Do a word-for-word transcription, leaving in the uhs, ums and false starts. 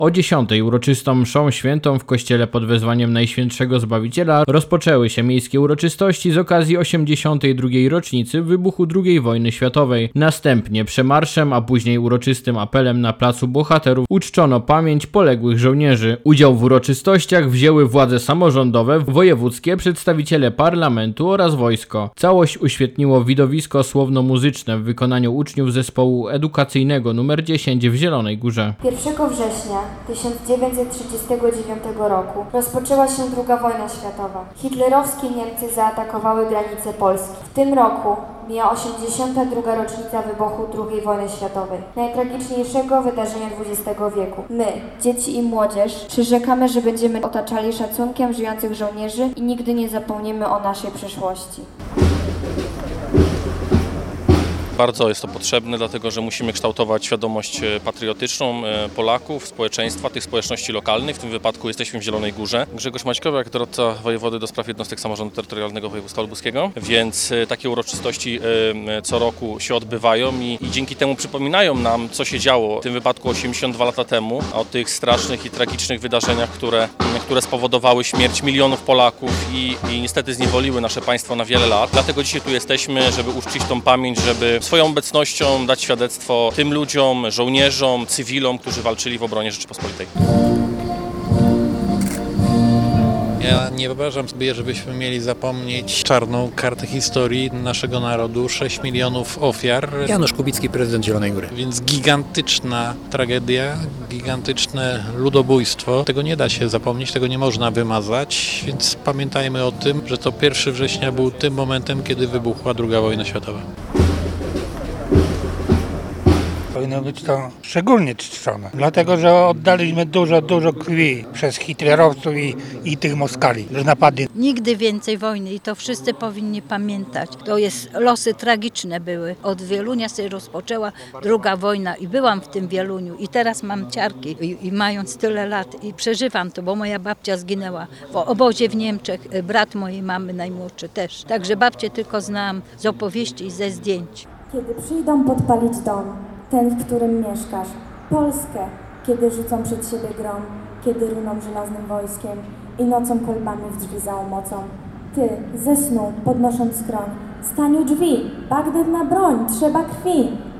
O dziesiątej uroczystą mszą świętą w kościele pod wezwaniem Najświętszego Zbawiciela rozpoczęły się miejskie uroczystości z okazji osiemdziesiątej drugiej rocznicy wybuchu drugiej wojny światowej. Następnie przemarszem, a później uroczystym apelem na Placu Bohaterów uczczono pamięć poległych żołnierzy. Udział w uroczystościach wzięły władze samorządowe, wojewódzkie, przedstawiciele parlamentu oraz wojsko. Całość uświetniło widowisko słowno-muzyczne w wykonaniu uczniów zespołu edukacyjnego numer dziesięć w Zielonej Górze. pierwszego września tysiąc dziewięćset trzydziestego dziewiątego roku rozpoczęła się druga wojna światowa. Hitlerowskie Niemcy zaatakowały granice Polski. W tym roku mija osiemdziesiąta druga rocznica wybuchu drugiej wojny światowej, najtragiczniejszego wydarzenia dwudziestego wieku. My, dzieci i młodzież, przyrzekamy, że będziemy otaczali szacunkiem żyjących żołnierzy i nigdy nie zapomnimy o naszej przeszłości. Bardzo jest to potrzebne, dlatego że musimy kształtować świadomość patriotyczną Polaków, społeczeństwa, tych społeczności lokalnych. W tym wypadku jesteśmy w Zielonej Górze. Grzegorz Maćkowiak, doradca wojewody do spraw jednostek samorządu terytorialnego województwa lubuskiego, więc takie uroczystości co roku się odbywają i, i dzięki temu przypominają nam, co się działo w tym wypadku osiemdziesiąt dwa lata temu, o tych strasznych i tragicznych wydarzeniach, które, które spowodowały śmierć milionów Polaków i, i niestety zniewoliły nasze państwo na wiele lat. Dlatego dzisiaj tu jesteśmy, żeby uczcić tą pamięć, żeby swoją obecnością dać świadectwo tym ludziom, żołnierzom, cywilom, którzy walczyli w obronie Rzeczypospolitej. Ja nie wyobrażam sobie, żebyśmy mieli zapomnieć czarną kartę historii naszego narodu, sześć milionów ofiar. Janusz Kubicki, prezydent Zielonej Góry. Więc gigantyczna tragedia, gigantyczne ludobójstwo. Tego nie da się zapomnieć, tego nie można wymazać, więc pamiętajmy o tym, że to pierwszego września był tym momentem, kiedy wybuchła druga wojna światowa. Powinno być to szczególnie czczone, dlatego że oddaliśmy dużo, dużo krwi przez hitlerowców i, i tych Moskali, że napadli. Nigdy więcej wojny i to wszyscy powinni pamiętać. To jest, losy tragiczne były. Od Wielunia się rozpoczęła druga wojna i byłam w tym Wieluniu i teraz mam ciarki i, i mając tyle lat i przeżywam to, bo moja babcia zginęła w obozie w Niemczech, brat mojej mamy najmłodszy też. Także babcię tylko znałam z opowieści i ze zdjęć. Kiedy przyjdą podpalić dom, ten, w którym mieszkasz, Polskę, kiedy rzucą przed siebie grom, kiedy runą żelaznym wojskiem i nocą kolbami w drzwi za omocą. Ty, ze snu, podnosząc skroń, stań u drzwi, Bagdad na broń, trzeba krwi.